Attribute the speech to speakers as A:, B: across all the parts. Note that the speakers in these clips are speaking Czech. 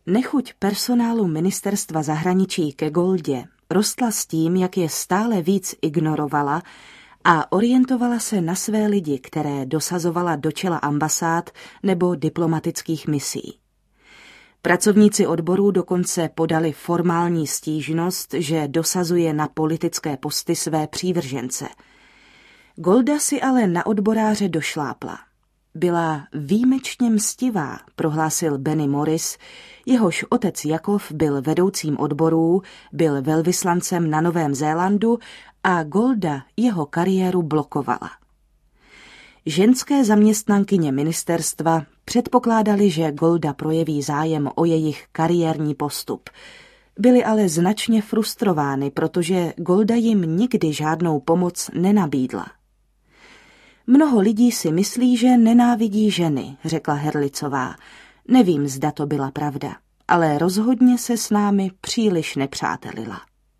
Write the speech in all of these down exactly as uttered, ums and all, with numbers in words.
A: Nechuť personálu ministerstva zahraničí ke Goldě rostla s tím, jak je stále víc ignorovala a orientovala se na své lidi, které dosazovala do čela ambasád nebo diplomatických misí. Pracovníci odborů dokonce podali formální stížnost, že dosazuje na politické posty své přívržence. Golda si ale na odboráře došlápla. Byla výjimečně mstivá, prohlásil Benny Morris, jehož otec Jakov byl vedoucím odborů, byl velvyslancem na Novém Zélandu a Golda jeho kariéru blokovala. Ženské zaměstnankyně ministerstva předpokládali, že Golda projeví zájem o jejich kariérní postup. Byly ale značně frustrovány, protože Golda jim nikdy žádnou pomoc nenabídla. Mnoho lidí si myslí, že nenávidí ženy, řekla Herlicová. Nevím, zda to byla pravda, ale rozhodně se s námi příliš nepřátelila.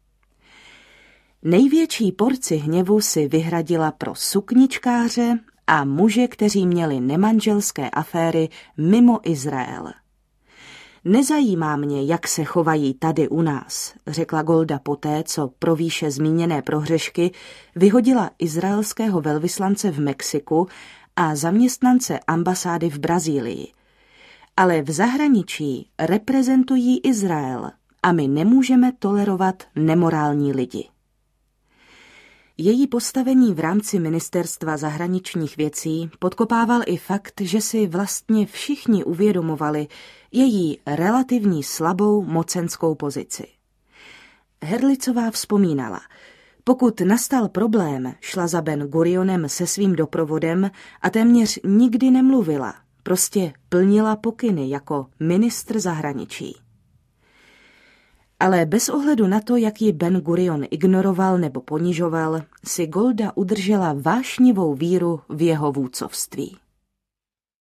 A: Největší porci hněvu si vyhradila pro sukničkáře a muže, kteří měli nemanželské aféry mimo Izrael. Nezajímá mě, jak se chovají tady u nás, řekla Golda poté, co pro výše zmíněné prohřešky vyhodila izraelského velvyslance v Mexiku a zaměstnance ambasády v Brazílii. Ale v zahraničí reprezentují Izrael a my nemůžeme tolerovat nemorální lidi. Její postavení v rámci ministerstva zahraničních věcí podkopával i fakt, že si vlastně všichni uvědomovali její relativní slabou mocenskou pozici. Herlicová vzpomínala, pokud nastal problém, šla za Ben Gurionem se svým doprovodem a téměř nikdy nemluvila, prostě plnila pokyny jako ministr zahraničí. Ale bez ohledu na to, jak ji Ben Gurion ignoroval nebo ponižoval, si Golda udržela vášnivou víru v jeho vůdcovství.